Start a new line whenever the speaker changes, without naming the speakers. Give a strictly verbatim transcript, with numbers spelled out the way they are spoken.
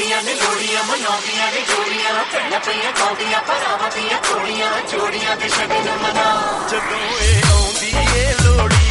ਗਾਉਂਦੀਆਂ ਨੇ ਲੋੜੀਆਂ ਮਨਾਉਂਦੀਆਂ ਨੇ ਜੋੜੀਆਂ ਭੈਣਾਂ ਪਈਆਂ ਗਾਉਂਦੀਆਂ ਭਰਾਵਾਂ ਦੀਆਂ ਕੁੜੀਆਂ ਜੋੜੀਆਂ ਦੇ ਸ਼ਗਨ ਮਨਾ ਜਦੋਂ ਇਹ ਆਉਂਦੀ ਏ ਲੋੜੀ